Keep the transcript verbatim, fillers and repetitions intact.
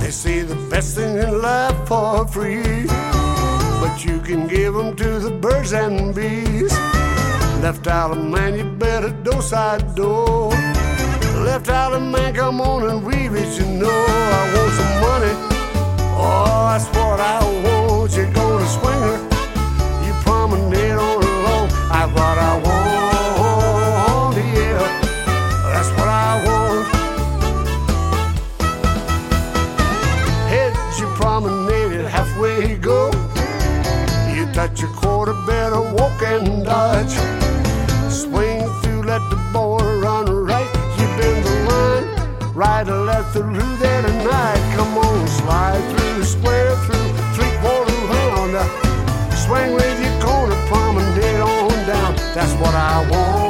They say the best thing in life for free, but you can give them to the birds and bees. Left Island man, you better do side door. Left Island man, come on and weave it, you know. I want some money, oh, that's what I want. You're gonna swing her, you promenade on the lawn. That's what I want, yeah, that's what I want. Head you promenade halfway go. You touch a quarter, better walk and dodge. Swing through, let the ball run right. You bend the line, right or left through there tonight. Come on, slide through, square through, three quarter round. Swing with your corner, promenade on down. That's what I want.